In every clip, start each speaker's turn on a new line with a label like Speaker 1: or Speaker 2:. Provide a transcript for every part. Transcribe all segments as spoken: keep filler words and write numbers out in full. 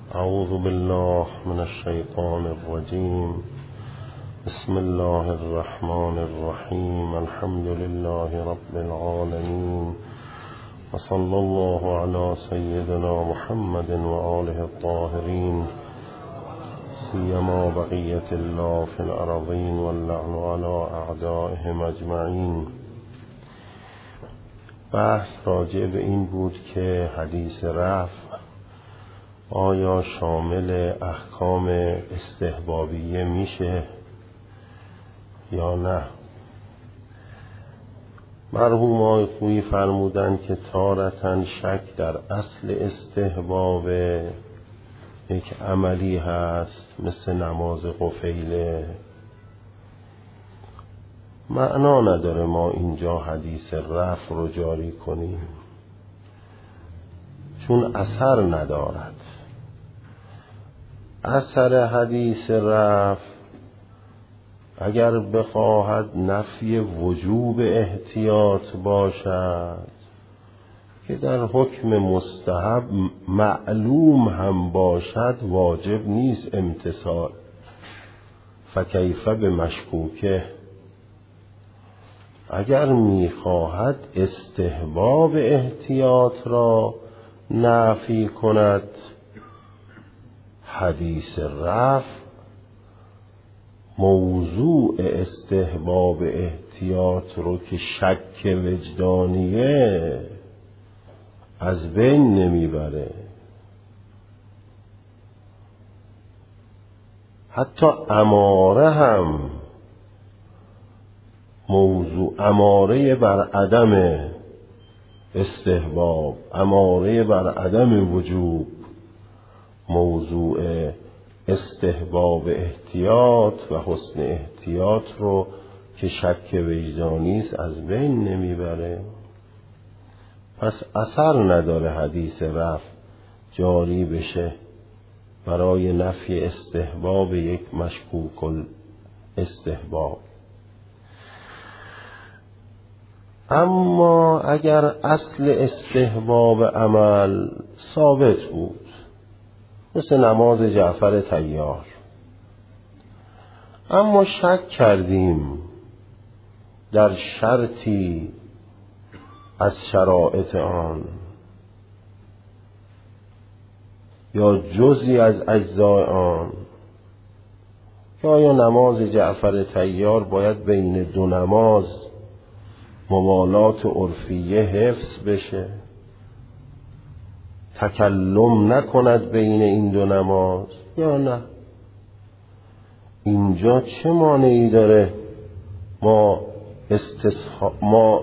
Speaker 1: اعوذ بالله من الشیطان الرجیم. بسم الله الرحمن الرحیم. الحمد لله رب العالمین و صلی الله علی سیدنا محمد و آله الطاهرین، سیما بقیة الله فی الارضین واللعن علی اعدائهم اجمعین. بحث راجع به این بود که حدیث رفع آیا شامل احکام استحبابیه میشه یا نه. مرحوم آقای خویی فرمودن که تارتاً شک در اصل استحباب یک عملی هست مثل نماز قفیله، معنا نداره ما اینجا حدیث رفع رو جاری کنیم چون اثر ندارد. اثر حدیث رفع اگر بخواهد نفی وجوب احتیاط باشد که در حکم مستحب معلوم هم باشد واجب نیست امتثال، فکیف به مشکوکه. اگر میخواهد استحباب احتیاط را نفی کند، حدیث رفع موضوع استحباب احتیاط رو که شک وجدانیه از بین نمیبره. حتی اماره هم موضوع اماره بر عدم استحباب، اماره بر عدم وجوب، موضوع استحباب احتیاط و حسن احتیاط رو که شک وجدانی است از بین نمیبره. پس اثر نداره حدیث رفع جاری بشه برای نفی استحباب یک مشکوک استحباب. اما اگر اصل استحباب عمل ثابت بود مثل نماز جعفر طیار، اما شک کردیم در شرطی از شرایط آن یا جزئی از اجزای آن که آیا نماز جعفر طیار باید بین دو نماز موالات عرفیه حفظ بشه، تکلم نکند بین این دو نماز یا نه. اینجا چه مانعی داره ما استصح... ما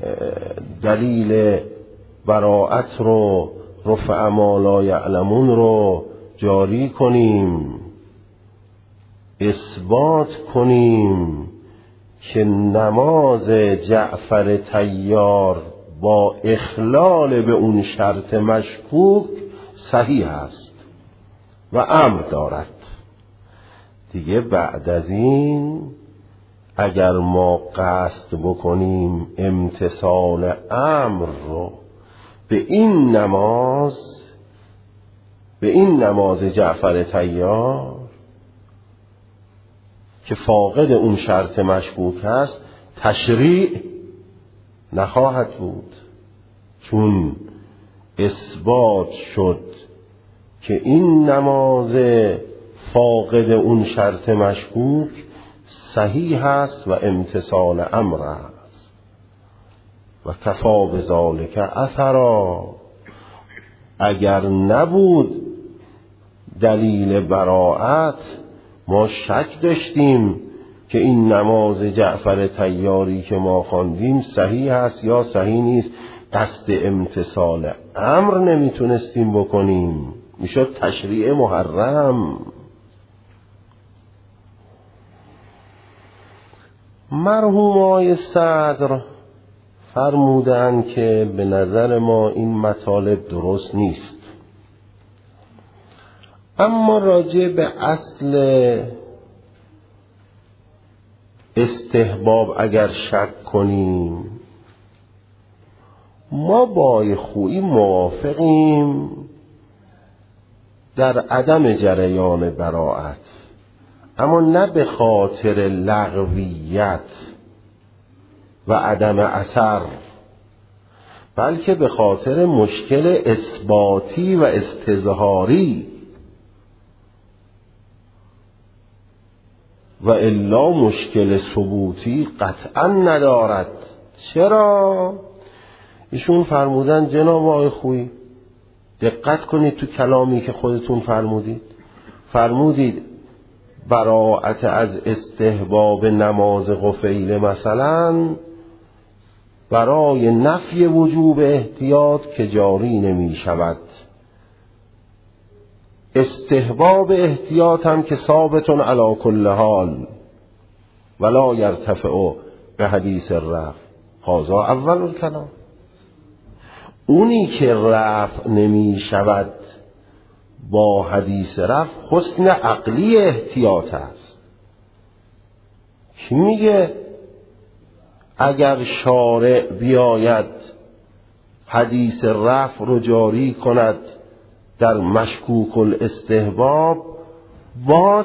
Speaker 1: دلیل براءت رو رفع ما لا یعلمون رو جاری کنیم، اثبات کنیم که نماز جعفر طیار با اخلال به اون شرط مشکوک صحیح است و امر دارد. دیگه بعد از این اگر ما قصد بکنیم امتثال امر رو به این نماز به این نماز جعفر طیار که فاقد اون شرط مشکوک است تشریع نخواهد بود، چون اثبات شد که این نماز فاقد اون شرط مشکوک صحیح است و امتثال امر است. و کفا بذالک اثرا، اگر نبود دلیل براءت ما شک داشتیم که این نماز جعفر طیاری که ما خواندیم صحیح است یا صحیح نیست، قصد امتثال امر نمیتونستیم بکنیم، میشد تشریع محرم. مرحوم آقای صدر فرمودند که به نظر ما این مطالب درست نیست، اما راجع به اصل استحباب اگر شک کنیم ما با خویی موافقیم در عدم جریان براءت، اما نه به خاطر لغویت و عدم اثر، بلکه به خاطر مشکل اثباتی و استظهاری، و الا مشکل ثبوتی قطعا ندارد. چرا؟ ایشون فرمودن جناب آقای خویی، دقت کنید تو کلامی که خودتون فرمودید، فرمودید براءت از استحباب نماز قفیل مثلا برای نفی وجوب احتیاط که جاری نمی شود، استحباب احتیاط هم که ثابتون علی کل حال ولا یرتفع به حدیث رفع. هذا اول الکلام. اونی که رفع نمی شود با حدیث رفع حسن عقلی احتیاط است. کی میگه اگر شارع بیاید حدیث رفع رو جاری کند در مشکوک الاستحباب، باز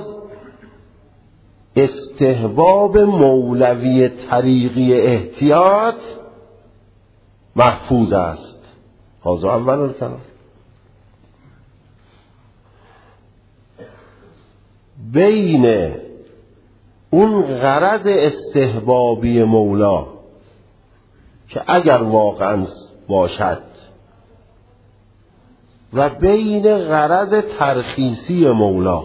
Speaker 1: استحباب مولوی طریقی احتیاط محفوظ است؟ هذا اول الکلام. بین اون غرض استحبابی مولا که اگر واقعا باشد و بین غرض ترخیصی مولا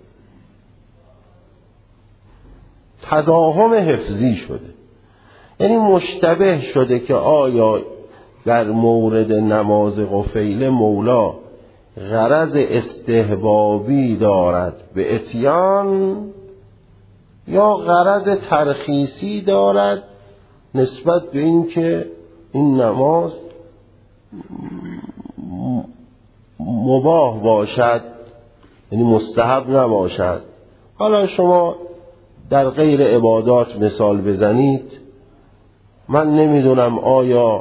Speaker 1: تضاهم حفظی شده، یعنی مشتبه شده که آیا در مورد نماز قفیل مولا غرض استحبابی دارد به اتیان یا غرض ترخیصی دارد نسبت به این که این نماز مباح باشد، یعنی مستحب نباشد. حالا شما در غیر عبادات مثال بزنید، من نمیدونم آیا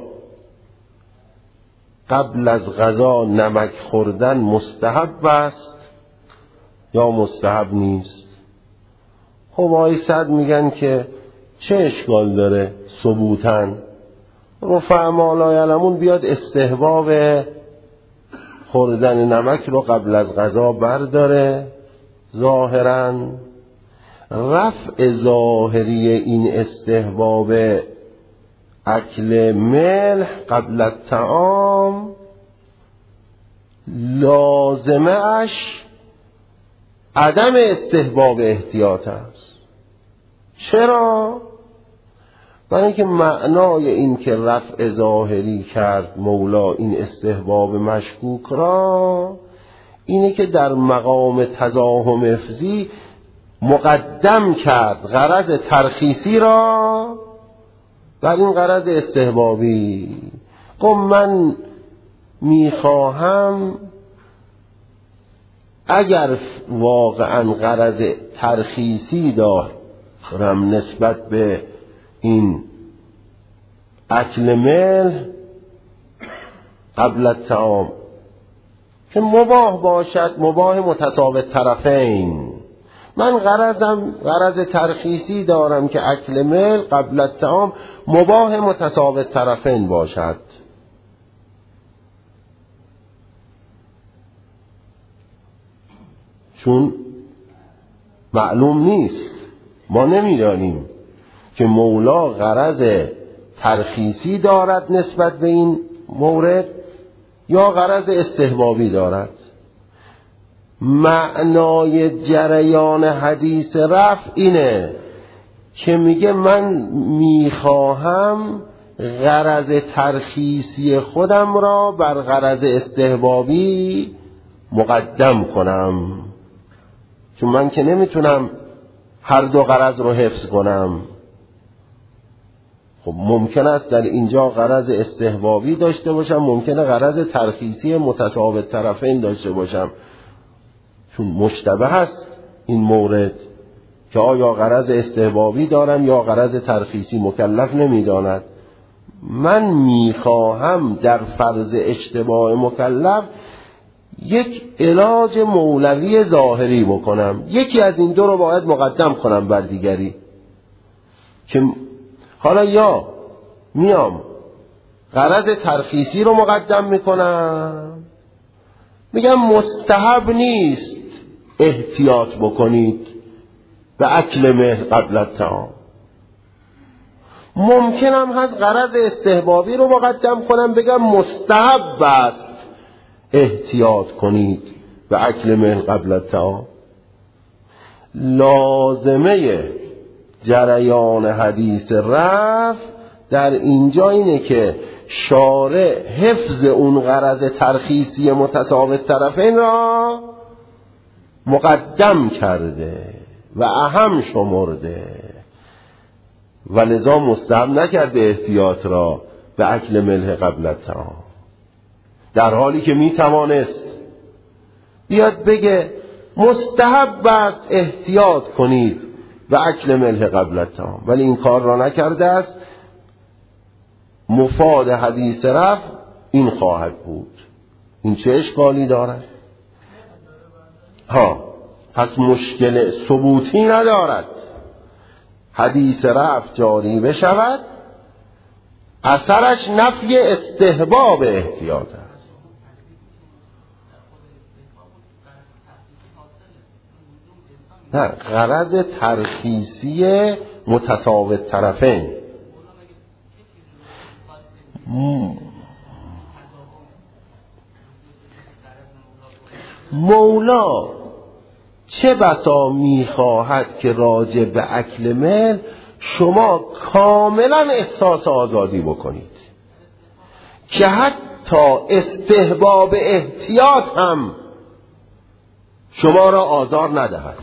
Speaker 1: قبل از غذا نمک خوردن مستحب است یا مستحب نیست؟ خب آقای صد میگن که چه اشکال داره ثبوتن؟ رفع ما لا یعلمون بیاد استحباب خوردن نمک رو قبل از غذا برداره. ظاهراً رفع ظاهری این استحباب اکل ملح قبل الطعام لازمه اش عدم استحباب احتیاط است. چرا؟ برای اینکه معنای این که رفع ظاهری کرد مولا این استحباب مشکوک را اینه که در مقام تضاهم حفظی مقدم کرد غرض ترخیصی را بر این غرض استحبابی. خب من میخواهم اگر واقعا غرض ترخیصی دارم نسبت به این اکل ملح قبل الطعام که مباح باشد، مباح متساوی طرفین، من غرضم غرض ترخیصی دارم که اکل ملح قبل الطعام مباح متساوی طرفین باشد. چون معلوم نیست، ما نمیدانیم که مولا غرض ترخیصی دارد نسبت به این مورد یا غرض استحبابی دارد. معنای جریان حدیث رفع اینه که میگه من میخواهم غرض ترخیصی خودم را بر غرض استحبابی مقدم کنم، چون من که نمیتونم هر دو غرض رو حفظ کنم. خب ممکن است در اینجا غرض استحبابی داشته باشم، ممکنه غرض ترخیصی متساوی طرفین داشته باشم، چون مشتبه هست این مورد که آیا غرض استحبابی دارم یا غرض ترخیصی، مکلف نمیداند. من میخواهم در فرض اشتباه مکلف یک علاج مولوی ظاهری بکنم، یکی از این دو رو باید مقدم کنم بر دیگری. که حالا یا میام غرض ترخیصی رو مقدم میکنم، میگم مستحب نیست احتیاط بکنید به اکل مهر قبل الطعام. ممکنم هست غرض استحبابی رو مقدم کنم، بگم مستحب است احتیاط کنید به اکل مهر قبل الطعام. لازمه جریان حدیث رفع در اینجا اینه که شارع حفظ اون غرض ترخیصی متساوت طرفین را مقدم کرده و اهم شمرده و لذا مستحب نکرده احتیاط را به اکل ملح قبل الطعام، در حالی که می توانست بیاد بگه مستحب است احتیاط کنید به اکل ملح قبل الطعام، ولی این کار را نکرده است. مفاد حدیث رفع این خواهد بود. این چه اشکالی دارد؟ ها، پس مشکل ثبوتی ندارد. حدیث رفع جاری بشود، اثرش نفی استحباب احتیاط است. نه، غرض ترخیصی متساوت طرفین. مولا چه بسا میخواهد که راجع به اکل مل شما کاملا احساس آزادی بکنید که حتی استحباب احتیاط هم شما را آزار ندهد.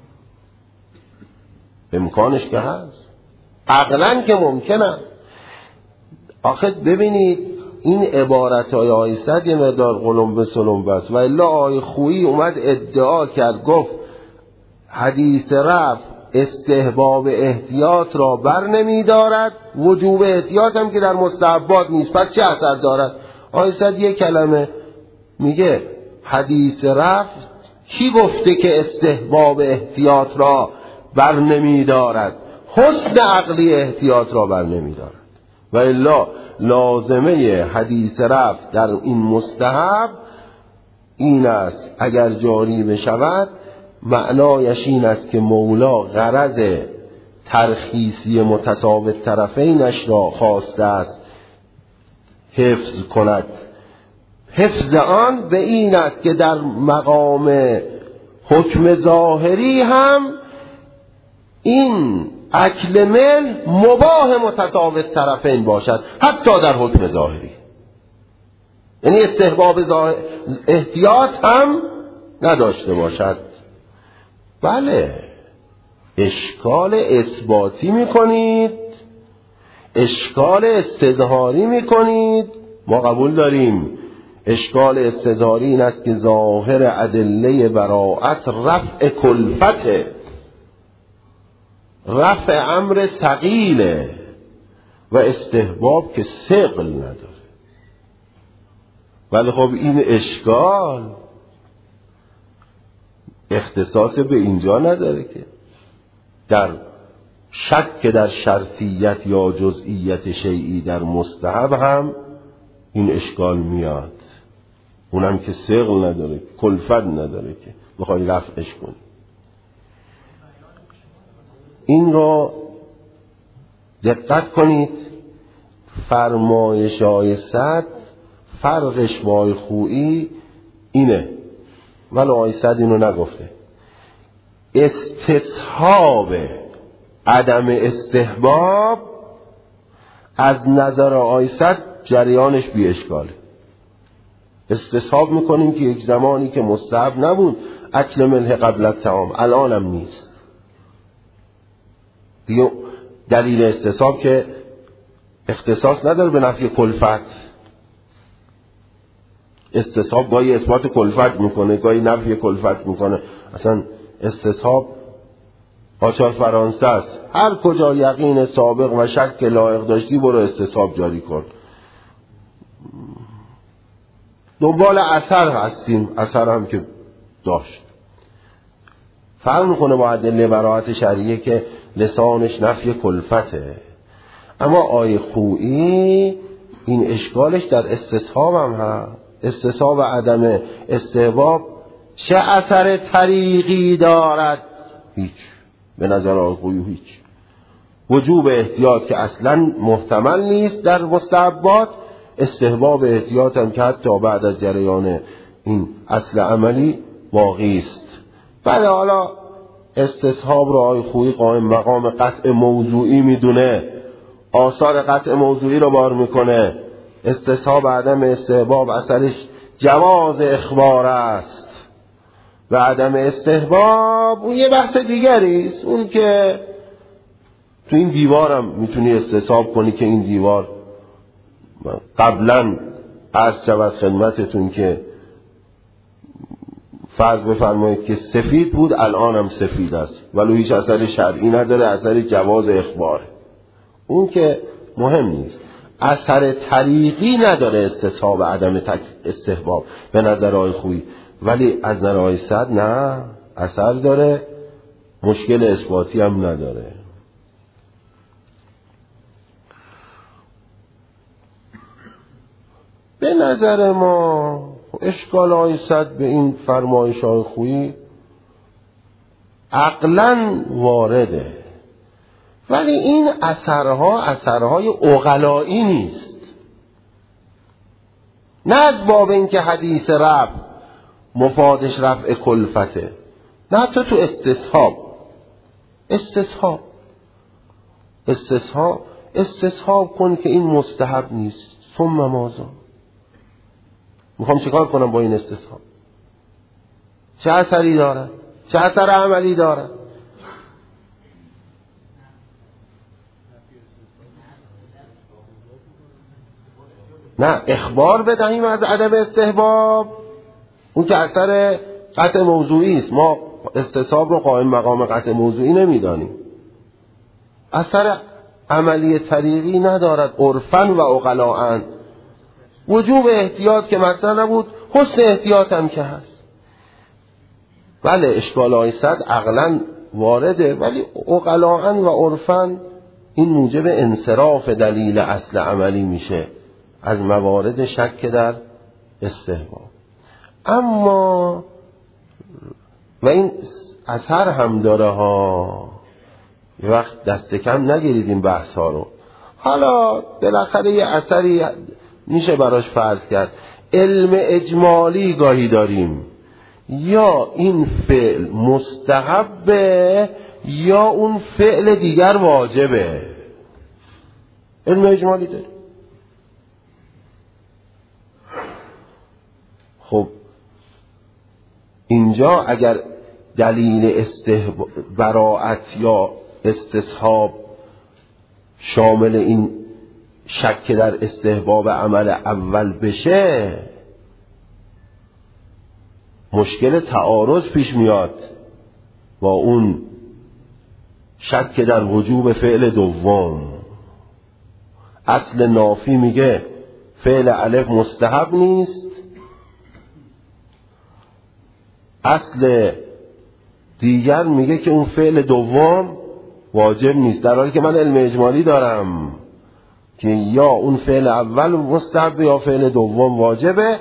Speaker 1: امکانش که هست، عقلاً که ممکنه. آخه ببینید این عبارت های آیستد یه مقدار قلم به سلم بست و الا آی خویی اومد ادعا کرد، گفت حدیث رفع استحباب احتیاط را بر نمی دارد، وجوب احتیاط هم که در مستحبات نیست، پس چه اثر دارد؟ آیستد یه کلمه میگه حدیث رفع کی گفته که استحباب احتیاط را بر نمی دارد؟ حسن عقلی احتیاط را بر نمی دارد. و الا لازمه حدیث رفع در این مستحب این است اگر جاری بشود معنایش این است که مولا غرض ترخیصی متساوت طرفینش را خواسته است حفظ کند. حفظ آن به این است که در مقام حکم ظاهری هم این اکل مل مباح متساوت طرفین باشد، حتی در حکم ظاهری. یعنی استحباب احتیاط هم نداشته باشد. بله، اشکال اثباتی میکنید، اشکال استظهاری میکنید، ما قبول داریم. اشکال استظهاری این است که ظاهر ادله براءت رفع کلفته، رفع امر ثقیله و استحباب که ثقل نداره. ولی خب این اشکال اختصاص به اینجا نداره که در شک در شرطیت یا جزئیت شیئی در مستحب هم این اشکال میاد، اونم که ثقل نداره، کلفت نداره که بخوای رفعش کنی. این را دقت کنید. فرمایش های صد فرقش با آی خویی اینه، ولی آی صد اینو نگفته. استصحاب عدم استحباب از نظر آی صد جریانش بی اشکاله. استصحاب میکنیم که یک زمانی که مستحب نبود اکل ملح قبل الطعام، الانم نیست. دیگه دلیل استصحاب که اختصاص نداره به نفی کلفت. استصحاب گاهی اثبات کلفت میکنه، گاهی نفی کلفت میکنه. اصلا استصحاب آچار فرانسه است، هر کجا یقین سابق و شک لایق داشتی برو استصحاب جاری کن. دنبال اثر هستیم، اثر هم که داشت. فرق میکنه با ادله براءت شرعیه که لسانش نفی کلفته. اما آیه خویی این اشکالش در استصحاب هم هست. استصحاب عدم استحباب چه اثر طریقی دارد؟ هیچ. به نظر آیه خویی هیچ. وجوب احتیاط که اصلا محتمل نیست در مستحبات، استحباب احتیاط هم که حتی بعد از جریان این اصل عملی باقی است. بله، حالا استصحاب رو آیه خویی قائم مقام قطع موضوعی میدونه، آثار قطع موضوعی رو بار میکنه. استصحاب عدم استحباب اثرش جواز اخبار است و عدم استحباب اون یه بحث دیگری است. اون که تو این دیوارم میتونی استصحاب کنی که این دیوار قبلا عرض شود خدمتتون که فرض بفرمایید که سفید بود، الان هم سفید است ولی هیچ اثر شرعی نداره، اثر جواز اخبار. اون که مهم نیست. اثر طریقی نداره استصحاب عدم استحباب به نظر آیه خویی، ولی از نظر آیه صد نه، اثر داره، مشکل اثباتی هم نداره. به نظر ما اشکال آیه صد به این فرمایش آیه خویی عقلاً وارده، ولی این اثرها اثرهای عقلایی نیست. نه از باب این که حدیث رفع مفادش رفع کلفته، نه حتی تو استصحاب استصحاب استصحاب استصحاب کن که این مستحب نیست. ثم ماذا؟ میخوام چیکار کنم با این استصحاب؟ چه اثری داره؟ چه اثر عملی داره؟ نه اخبار بدهیم از عدم استحباب، اون که اثر قطع موضوعی است. ما استصحاب رو قائم مقام قطع موضوعی نمیدانیم. اثر عملی طریقی ندارد عرفاً و عقلاءً. وجوب احتیاط که مثلا نبود، حسن احتیاط هم که هست. بله اشکال آیه صد عقلاً وارده، ولی عقلاءً و عرفاً این موجب انصراف دلیل اصل عملی میشه از موارد شک در استحباب. اما و این اثر هم داره ها، یه وقت دست کم نگیرید این بحث ها رو. حالا بالاخره یه اثری میشه براش فرض کرد. علم اجمالی گاهی داریم، یا این فعل مستحبه یا اون فعل دیگر واجبه. علم اجمالی داریم. خب اینجا اگر دلیل استحباب براءت یا استصحاب شامل این شک در استحباب عمل اول بشه، مشکل تعارض پیش میاد با اون شک در وجوب فعل دوم. اصل نافی میگه فعل الف مستحب نیست، اصل دیگر میگه که اون فعل دوم واجب نیست، در حالی که من علم اجمالی دارم که یا اون فعل اول مستحب یا فعل دوم واجبه.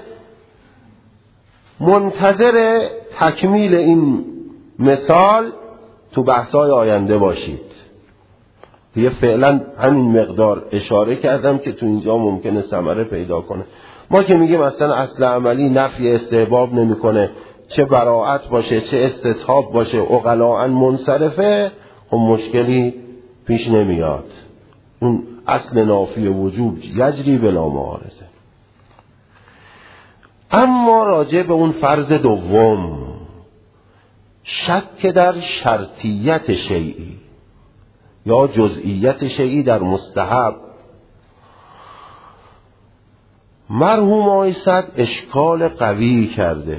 Speaker 1: منتظر تکمیل این مثال تو بحث‌های آینده باشید. دیگه فعلا همین مقدار اشاره کردم که تو اینجا ممکنه ثمره پیدا کنه. ما که میگیم مثلا اصل عملی نفی استحباب نمیکنه، چه براءت باشه چه استصحاب باشه عقلاءً منصرفه، خب مشکلی پیش نمیاد. اون اصل نافی وجوب یجری بلا معارضه. اما راجع به اون فرض دوم، شک در شرطیت شیئی یا جزئیت شیئی در مستحب، مرحوم آقای صد اشکال قوی کرده.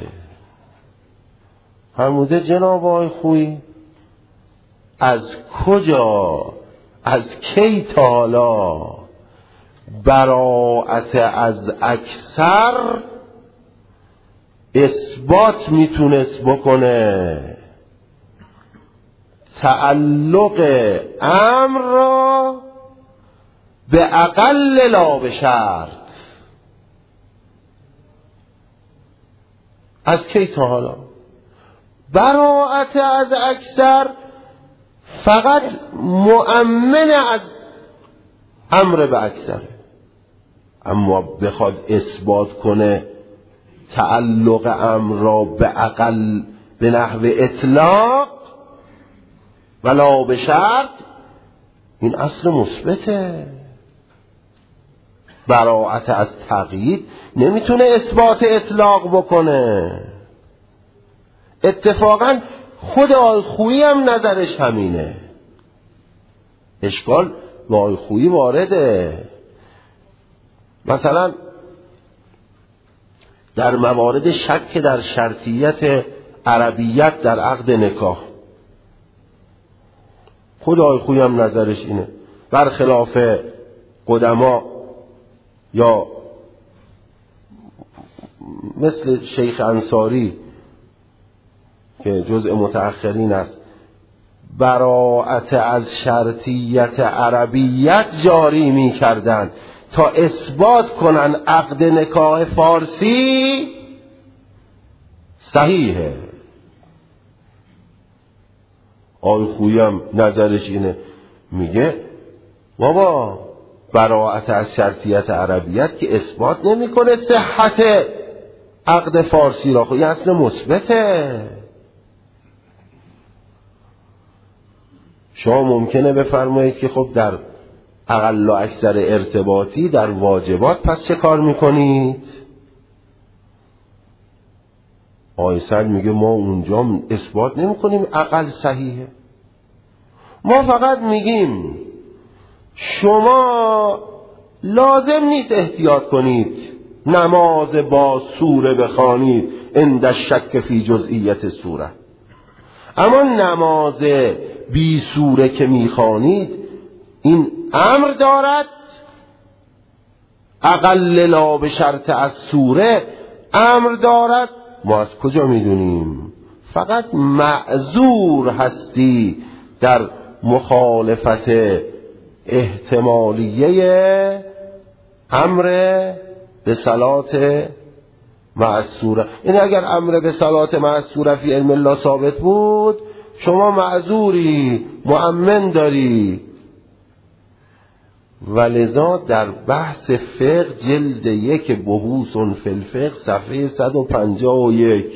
Speaker 1: فرموده جناب آقای خویی از کجا از کی تا حالا براءت از اکثر اثبات میتونست بکنه تعلق امر را به اقل لا به شرط. از کی تا حالا؟ براءت از اکثر فقط مؤمن از امر به اکثره، اما بخواد اثبات کنه تعلق امر را به اقل به نحو اطلاق ولا به شرط، این اصل مثبته. براءت از تقیید نمیتونه اثبات اطلاق بکنه. اتفاقا خود آقای خویی هم نظرش همینه. اشکال با آقای خویی وارده. مثلا در موارد شک در شرطیت عربیت در عقد نکاح، خود آقای خویی هم نظرش اینه، برخلاف قدما یا مثل شیخ انصاری که جزء متأخرین است، براءت از شرطیت عربیت جاری می کردن تا اثبات کنن عقد نکاح فارسی صحیحه. آقای خویی هم نظرش اینه، میگه بابا براءت از شرطیت عربیت که اثبات نمی کنه صحت عقد فارسی را، خب این اصل مثبته. شما ممکنه بفرمایید که خب در اقل و اکثر ارتباطی در واجبات پس چه کار میکنید؟ آقای سعد میگه ما اونجا اثبات نمی کنیم اقل صحیحه، ما فقط میگیم شما لازم نیست احتیاط کنید نماز با سوره بخوانید عند الشک فی جزئیت سوره، اما نماز بی سوره که میخوانید این امر دارد اقل لا به شرط از سوره امر دارد. ما از کجا میدونیم؟ فقط معذور هستی در مخالفت احتمالیه امر به صلات معصوره. این اگر امر به صلات معصوره فی علم الله ثابت بود شما معذوری، مؤمن داری. ولذا در بحث فقه جلد یک بحوث فی الفقه صفحه صد و پنجاه و یک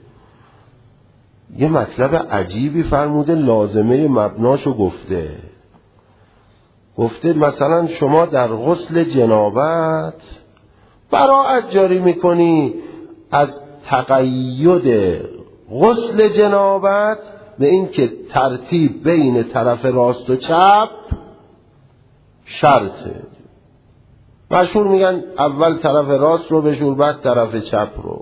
Speaker 1: یه مطلب عجیبی فرموده، لازمه مبناشو گفته. گفته مثلا شما در غسل جنابت براءت جاری میکنی از تقید غسل جنابت به این که ترتیب بین طرف راست و چپ شرطه. مشهور میگن اول طرف راست رو بشور بعد طرف چپ رو.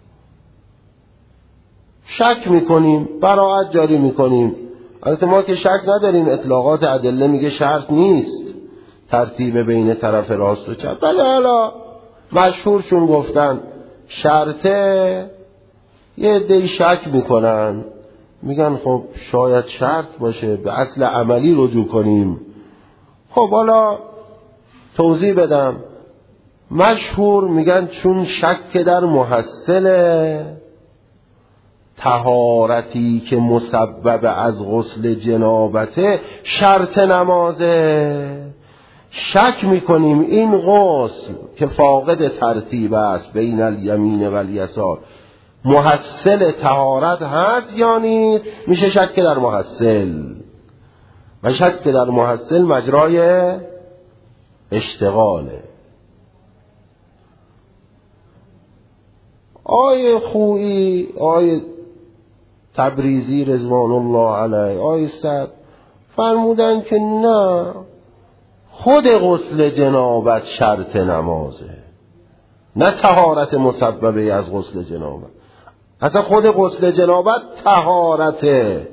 Speaker 1: شک میکنیم، براءت جاری میکنیم. البته ما که شک نداریم، اطلاقات ادله میگه شرط نیست ترتیب بین طرف راست و چپ، بله حالا مشهورشون گفتن شرطه، یه عده‌ای شک میکنن میگن خب شاید شرط باشه به اصل عملی رجوع کنیم. خب حالا توضیح بدم. مشهور میگن چون شک در محصل طهارتی که مسبب از غسل جنابته شرط نمازه، شک میکنیم این غسل که فاقد ترتیب است بین الیمین و الیسار محصل طهارت هست یا نیست، میشه شک در محصل، و شک در محصل مجرای اشتغاله. آیه خویی، آیه تبریزی رضوان الله علیه، آیه سعد فرمودن که نه، خود غسل جنابت شرط نمازه، نه طهارت مسببه از غسل جنابت. اصلا خود غسل جنابت طهارته.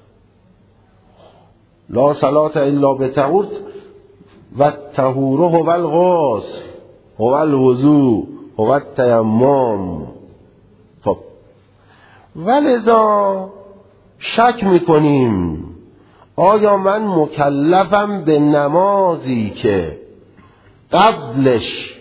Speaker 1: لا صلاة الا بطهور و طهوره هو الغسل هو الوضوء هو التیمم تا ولذا شک میکنیم آیا من مکلفم به نمازی که قبلش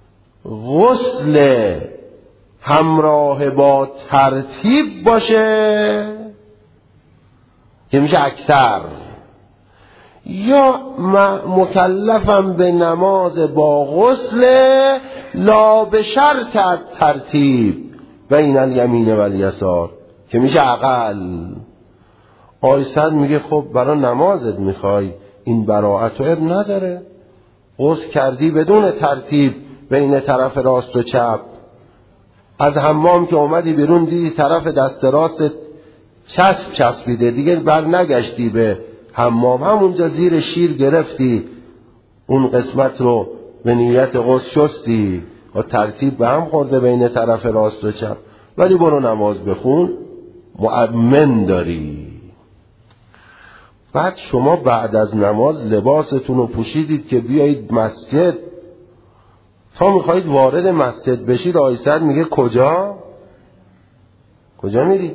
Speaker 1: غسل همراه با ترتیب باشه که میشه اکثر، یا مکلفم به نماز با غسل لا به شرط از ترتیب بین الیمین و الیسار که میشه اقل. آیسد میگه خب برای نمازت میخوای این براعت و اب نداره، غسل کردی بدون ترتیب بین طرف راست و چپ، از حمام که اومدی بیرون دیدی طرف دست راست چسب چسبیده دیگه بر نگشتی به حمام، همونجا زیر شیر گرفتی اون قسمت رو به نیت غسل شستی و ترتیب به هم خورده بین طرف راست و چپ، ولی برو نماز بخون مؤمن داری. بعد شما بعد از نماز لباستون رو پوشیدید که بیایید مسجد، تا میخواید وارد مسجد بشید آیسد میگه کجا؟ کجا میری؟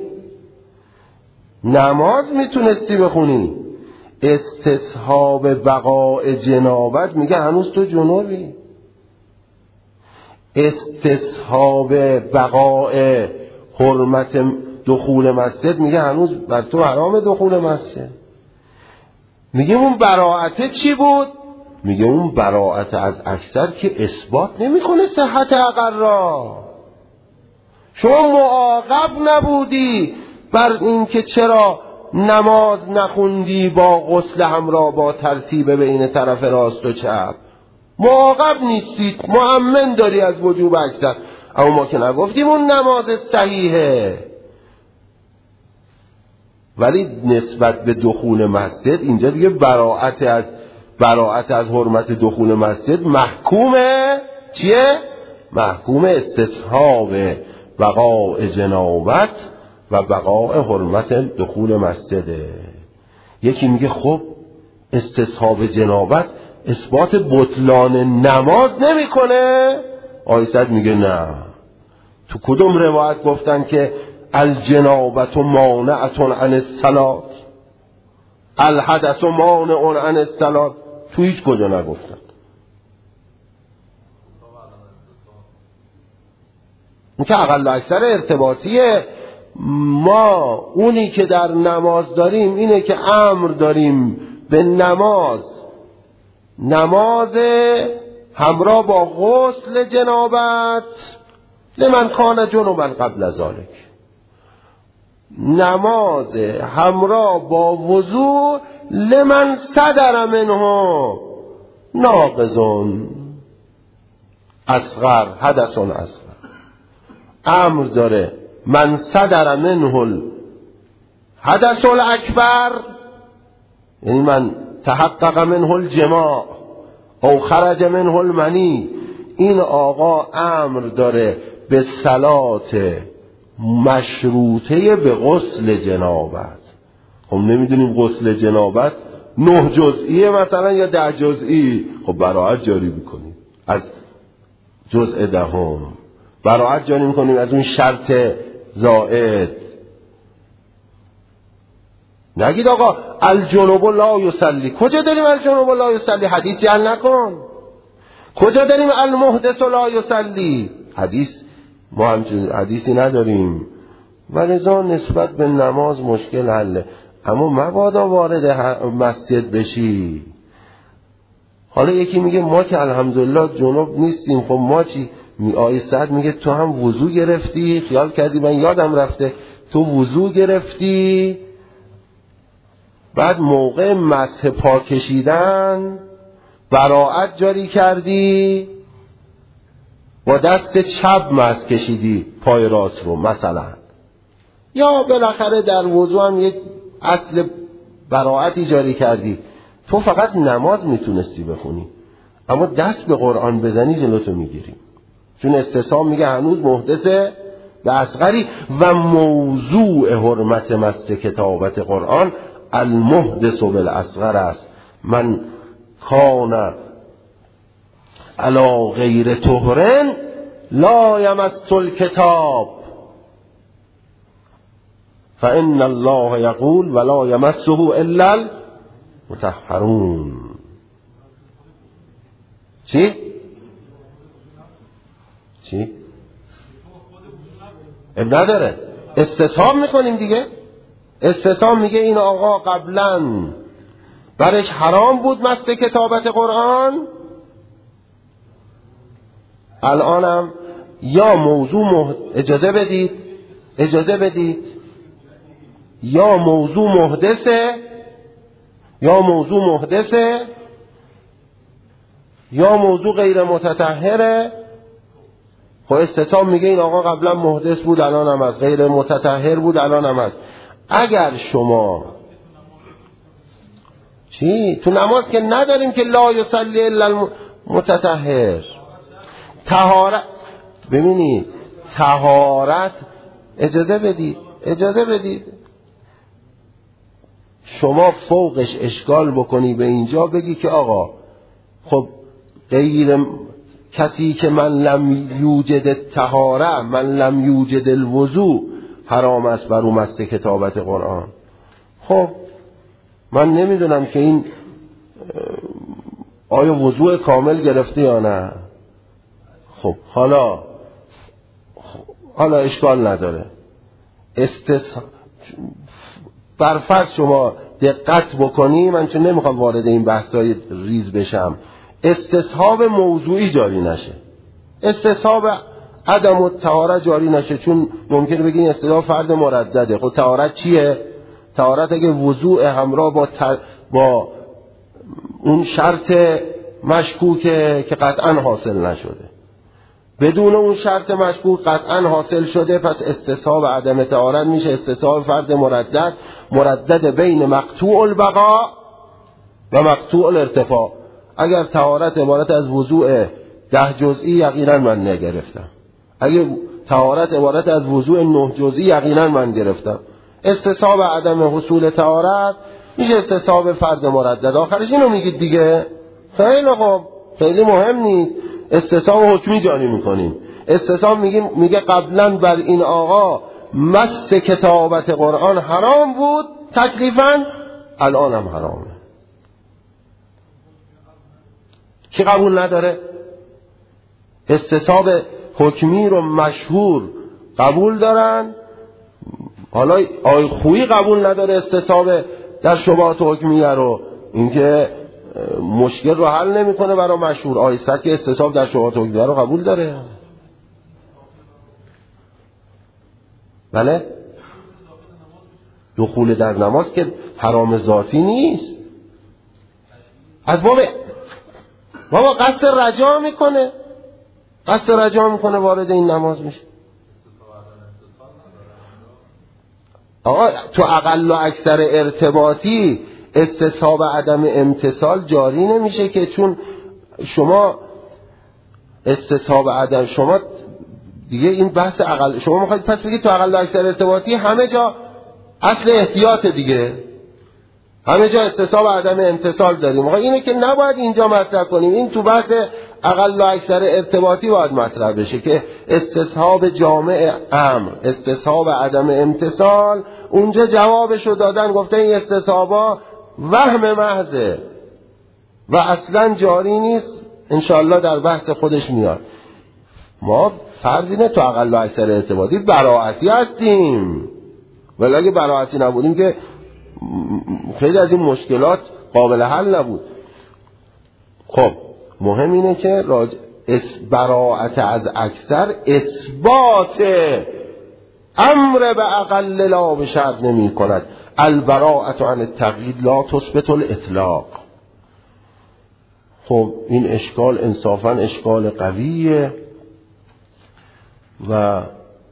Speaker 1: نماز میتونستی بخونی، استصحاب بقاء جنابت میگه هنوز تو جنوبی، استصحاب بقاء حرمت دخول مسجد میگه هنوز بر تو حرام دخول مسجد. میگه اون براعته چی بود؟ میگه اون براعت از اکثر که اثبات نمیکنه صحت عقل را. شما معاقب نبودی بر این که چرا نماز نخوندی با غسل همراه با ترتیب بین طرف راست و چپ، معاقب نیستید، مؤمن داری از وجوب اکثر. اما ما که نگفتیم اون نماز صحیحه، ولی نسبت به دخول مسجد اینجا دیگه براعت از براعت از حرمت دخول مسجد محکومه چیه؟ محکوم استصحاب بقاء جنابت و بقاء حرمت دخول مسجده. یکی میگه خب استصحاب جنابت اثبات بطلان نماز نمیکنه؟ آیسد میگه نه. تو کدوم روایت گفتن که الجنابت مانعة عن الصلاة، الحدث مانع عن الصلاة؟ تو هیچ کجا نگفتن. این که اقل و اکثر ارتباطیه. ما اونی که در نماز داریم اینه که امر داریم به نماز، نماز همراه با غسل جنابت لمن کان جنبا قبل ذلک، نماز همراه با وضو لمن صدر منه ناقضون اصغر حدثون اصغر. امر داره من صدر منه حدث الاکبر، یعنی من تحقق منه الجماع او خرج منه المنی، این آقا امر داره به صلات مشروطه به غسل جنابت. خب نمیدونیم غسل جنابت نه جزئیه مثلا یا ده جزئی، خب براعت جاری بکنیم از جزء دهم، براعت جاری میکنیم از اون شرط زائد. نگید آقا الجنوب لا یصلی، کجا داریم الجنوب لا یصلی؟ حدیث جعل نکن. کجا داریم المحدث لا یصلی؟ حدیث ما همچون حدیثی نداریم. ولذا نسبت به نماز مشکل حله، اما مبادا وارد مسجد بشی. حالا یکی میگه ما که الحمدلله جنوب نیستیم، خب ما چی؟ می آیستد میگه تو هم وضو گرفتی، خیال کردی من یادم رفته تو وضو گرفتی، بعد موقع مسح پا کشیدن براعت جاری کردی، با دست چپ مسح کشیدی پای راست رو مثلا، یا بالاخره در وضو هم یک اصل براعتی جاری کردی. تو فقط نماز میتونستی بخونی، اما دست به قرآن بزنی جلوتو میگیریم، چون استثام میگه هنوز محدثه به اصغری و موضوع حرمت مس کتابت قرآن المحدث بالاصغر است. من کان علی غیر طهرن لا یمس الکتاب، فإن الله یقول ولا یمسه الا المطهرون. چی؟ چی؟ اب نداره، استصحاب میکنیم دیگه. استصحاب میگه این آقا قبلا برش حرام بود مست کتابت قرآن، الانم یا موضوع مح... اجازه بدید اجازه بدید یا موضوع محدثه یا موضوع محدثه یا موضوع غیر متطهره. خب استصحاب میگه این آقا قبلا محدث بود الان هم هست، غیر متطهر بود الان هم هست. اگر شما چی؟ تو نماز که نداریم که لا یصلی الا المتطهر. طهارت، ببینید طهارت، اجازه بدید اجازه بدید شما فوقش اشکال بکنی به اینجا بگی که آقا خب غیر کسی که من لم یوجد طهاره، من لم یوجد الوضوء، حرام است بر او مست کتابت قرآن. خب من نمیدونم که این آیا وضوء کامل گرفته یا نه. خب حالا حالا اشکال نداره. استص برفرض شما دقت بکنی، من چون نمیخوام وارد این بحثای ریز بشم، استصحاب موضوعی جاری نشه، استصحاب عدم الطهارت جاری نشه، چون ممکنه بگین استصحاب فرد مردده. خب طهارت چیه؟ طهارت اگه وضوء همراه با تر... با اون شرط مشکوکه که قطعا حاصل نشده، بدون اون شرط مشکوک قطعا حاصل شده، پس استصحاب عدم طهارت میشه استصحاب فرد مردد، مردد بین مقطوع البقاء و مقطوع الارتفاع. اگر طهارت عبارت از وضوء ده جزئی یقینا من نگرفتم، اگر طهارت عبارت از وضوء نه جزئی یقینا من گرفتم. استصحاب عدم حصول طهارت میشه استصحاب فرد مردد. آخرش اینو میگید دیگه. خیلی خوب، خیلی مهم نیست. استصحاب حکمی جاری میکنیم. استصحاب میگیم میگه قبلا بر این آقا مس کتابت قرآن حرام بود تکلیفاً، الان هم حرامه. کی قبول نداره؟ استصحاب حکمی رو مشهور قبول دارن. حالا آی خویی قبول نداره استصحاب در شبهات حکمیه رو، اینکه مشکل رو حل نمیکنه برای مشهور. آی سک استصحاب در شبهات حکمیه رو قبول داره. بله، دخول در نماز که حرام ذاتی نیست. از باب بابا قصد رجا میکنه، قصد رجا میکنه وارد این نماز میشه. آقا تو اقل و اکثر ارتباطی استصحاب عدم امتثال جاری نمیشه که، چون شما استصحاب عدم، شما دیگه این بحث اقل، شما میخواید پس بگید تو اقل و اکثر ارتباطی همه جا اصل احتیاط دیگه، همه جا استصحاب عدم امتثال داریم. آقا اینه که نباید اینجا مطرح کنیم، این تو بحث اقل و اکثر ارتباطی باید مطرح بشه که استصحاب جامع امر، استصحاب عدم امتثال، اونجا جوابشو دادن، گفته این استصحابا وهم محضه و اصلا جاری نیست. انشاءالله در بحث خودش میاد. ما فرض اینه تو اقل و اکثر ارتباطی براعتی هستیم، ولی اگه براعتی نبودیم که خیلی از این مشکلات قابل حل نبود. خب مهم اینه که راج... اس... براعت از اکثر اثبات امر به اقل لا به شرط نمی کند. البراعت عن التقیید لا تثبت الاطلاق. خب این اشکال انصافا اشکال قویه و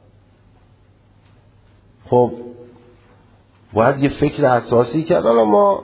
Speaker 1: خب باید یه فکر اساسی کرد. حالا ما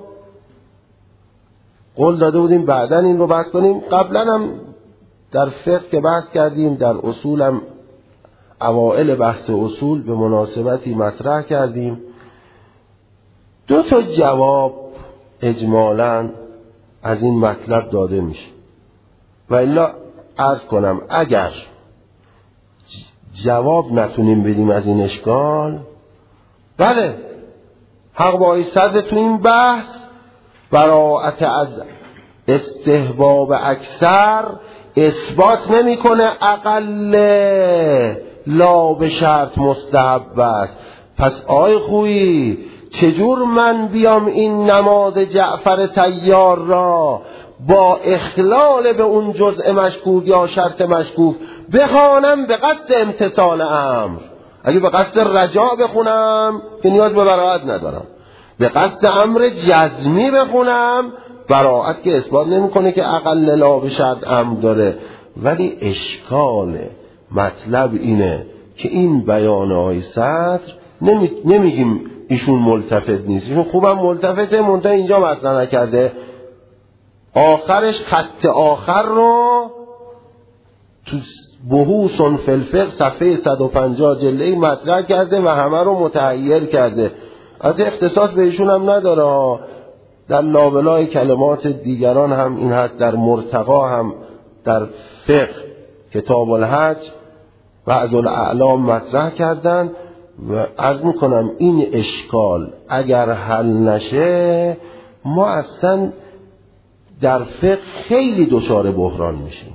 Speaker 1: قول داده بودیم بعدن این رو بحث کنیم، قبلا هم در فقه که بحث کردیم، در اصول هم اوائل بحث اصول به مناسبتی مطرح کردیم. دو تا جواب اجمالاً از این مطلب داده میشه و الا عرض کنم اگر جواب نتونیم بدیم از این اشکال، بله حق با صدر تو این بحث براءت از استحباب اکثر اثبات نمیکنه اقل لا به شرط مستحب است. پس آی خویی چجور من بیام این نماز جعفر طیار را با اخلال به اون جزء مشکوک یا شرط مشکوک بخوانم به قصد امتثال امر؟ اگه به قصد رجاء بخونم که نیاز به براءت ندارم، به قصد امر جزمی بخونم براءت که اثبات نمیکنه که اقل لا به شرط امر داره. ولی اشکال مطلب اینه که این بیان آقای صدر نمی... نمیگیم ایشون ملتفت نیست، ایشون خوبم ملتفته، منتها اینجا مطرح نکرده. آخرش خط آخر رو تو بحوث فی الفقه صفحه صد و پنجاه جلده‌ای مطرح کرده و همه رو متحیر کرده. از اختصاص به ایشون هم نداره، در لابلای کلمات دیگران هم این هست، در مرتقا هم در فقه کتاب الحج بعض الاعلام مطرح کردن. و عرض میکنم این اشکال اگر حل نشه ما اصلا در فقه خیلی دچار بحران میشیم.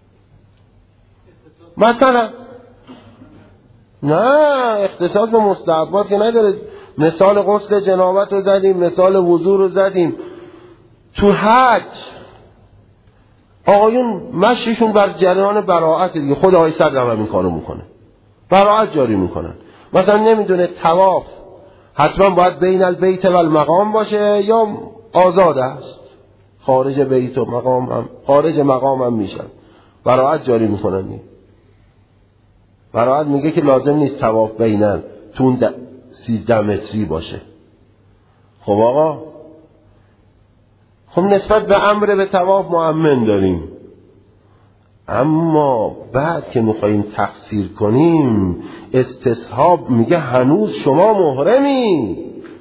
Speaker 1: مثلا نه اختصاص به مستحبات که نداره، مثال غسل جنابت رو زدیم، مثال وضو رو زدیم. تو حج آقایون مشیشون بر جریان براءت دیگه، خود آقای صدر هم این کارو میکنه، براءت جاری میکنن. مثلا نمیدونه طواف حتما باید بین البیت و المقام باشه یا آزاد است، خارج بیت و مقام هم خارج مقام هم میشن، براءت جاری میکنن. براءت میگه که لازم نیست طواف بینن تون سیزده متری باشه. خب آقا، خب نسبت به امر به طواف مؤمن داریم، اما بعد که میخواییم تقصیر کنیم استصحاب میگه هنوز شما محرمی.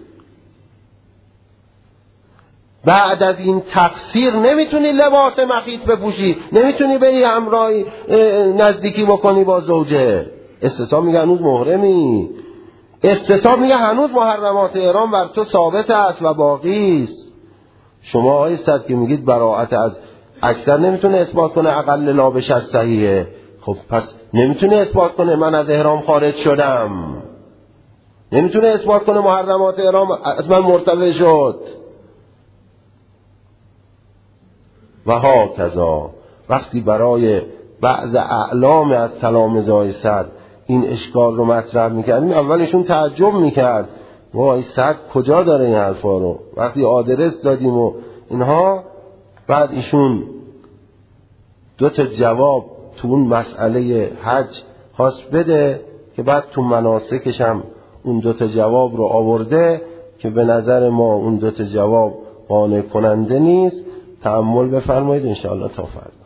Speaker 1: بعد از این تقصیر نمیتونی لباس مخیط بپوشی، نمیتونی بری همراهی نزدیکی بکنی با زوجه. استصحاب میگه هنوز محرمی. استصحاب میگه هنوز محرمات احرام بر تو ثابت است و باقی است. شما آقای صد که میگید براءت از اکثر نمیتونه اثبات کنه اقل لا به شرط صحیحه، خب پس نمیتونه اثبات کنه من از احرام خارج شدم، نمیتونه اثبات کنه محرمات احرام از من مرتفع شد. و ها کذا وقتی برای بعض اعلام از تلامذه صد این اشکال رو مطرح میکردیم، اولشون تعجب میکرد وای صد کجا داره این حرفا رو، وقتی آدرس دادیم و اینها. بعد ایشون دو تا جواب تو اون مسئله حج خواست بده که بعد تو مناسکش هم اون دو تا جواب رو آورده که به نظر ما اون دو تا جواب قانع کننده نیست. تأمل بفرمایید انشاءالله تا فردا.